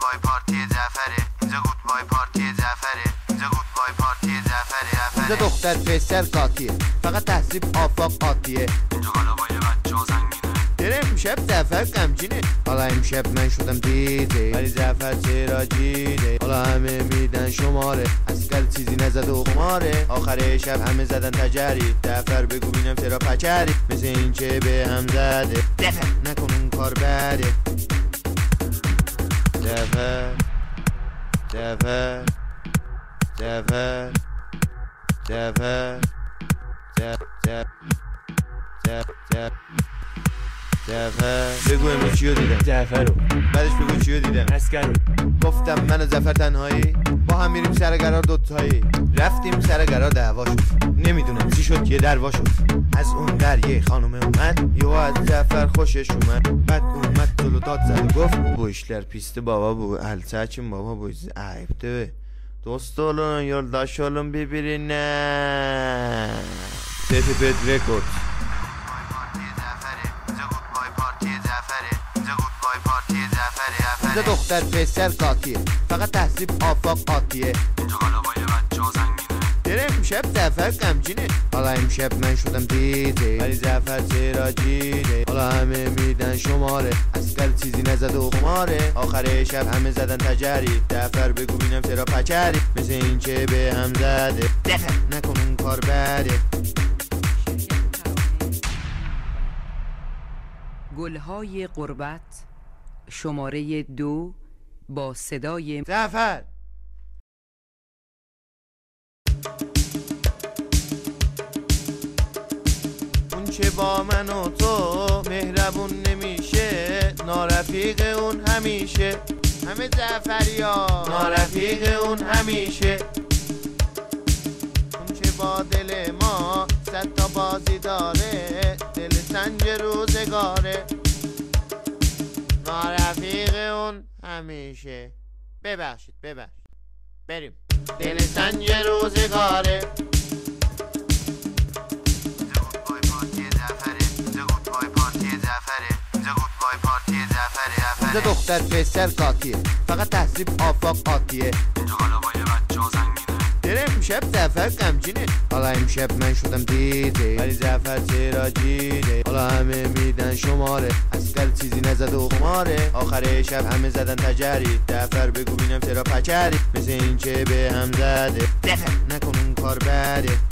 گودبای پارتی زفره، اینجا گودبای پارتی زفره، اینجا گودبای پارتی زفره. اینجا دختر پسر قاطیه، فقط تحصیب آفاق آتیه. اینجا حالا با یه بچه ها زنگینه. داره امشب زفر غمگینه، حالا امشب من شدم دیده، ولی زفر چرا جیده. حالا همه میدن شماره، اسکل چیزی نزد و خماره. آخر شب همه زدن تجری، زفر بگو بینم چرا پچری. مثل این که به هم زده، زفر نکن اون کار بده. زفر زفر زفر زفر زفر بگو امروز چیو دیدم؟ جعفر رو بعدش بگو چیو دیدم؟ اسکر رو گفتم من و زفر تنهایی، با هم میریم سر قرار دوتایی. رفتیم سر قرار دعوا شد، نمیدونم چی شد یه دروا شد. از اون در یه خانومه اومد، یهو از زفر خوشش اومد. بعد اومد جلو داد زد و گفت bu işler pisti baba, bu Elçaç'ın baba, bu ayıptı. Dost olun, yoldaş olun birbirine. TTP Records. اینجا دختر پسر قاطیه، فقط تحصیب آفاق آتیه. اینجا حالا با یه بچه ها زنگینه. داره امشب زفر غمگینه، حالا امشب من شدم دیده، ولی زفر چرا جیده. حالا همه میدن شماره، اسکل چیزی نزد و خماره. آخر شب همه زدن تجری، زفر بگو بینم چرا پچری. مثل این که به هم زده، زفر نکن اون کار بده. گلهای غربت شماره 2 با صدای زفر اون چه با من و تو مهربون نمیشه، نارفیق اون همیشه. همه زفریا نارفیق اون همیشه. اون چه با دل ما 100 تا بازی داره، دل سنج روزگاره. نارفیق اون همیشه. ببخشید بریم. دل سنج روزگاره. اینجا گودبای پارتی زفره، اینجا گودبای پارتی زفره، اینجا گودبای پارتی زفره. اینجا دختر پسر قاطیه، فقط تحصیب آفاق آتیه. اینجا حالا با یه بچه ها زنگینه. داره امشب زفر غمگینه، حالا امشب من شدم دیده، ولی زفر چرا جیده. حالا همه میدن شماره، اسکل چیزی نزد و خماره. آخر شب همه زدن تجری، زفر بگو بینم چرا پچری. مثل این که به هم زده، زفر نکن اون کار بده.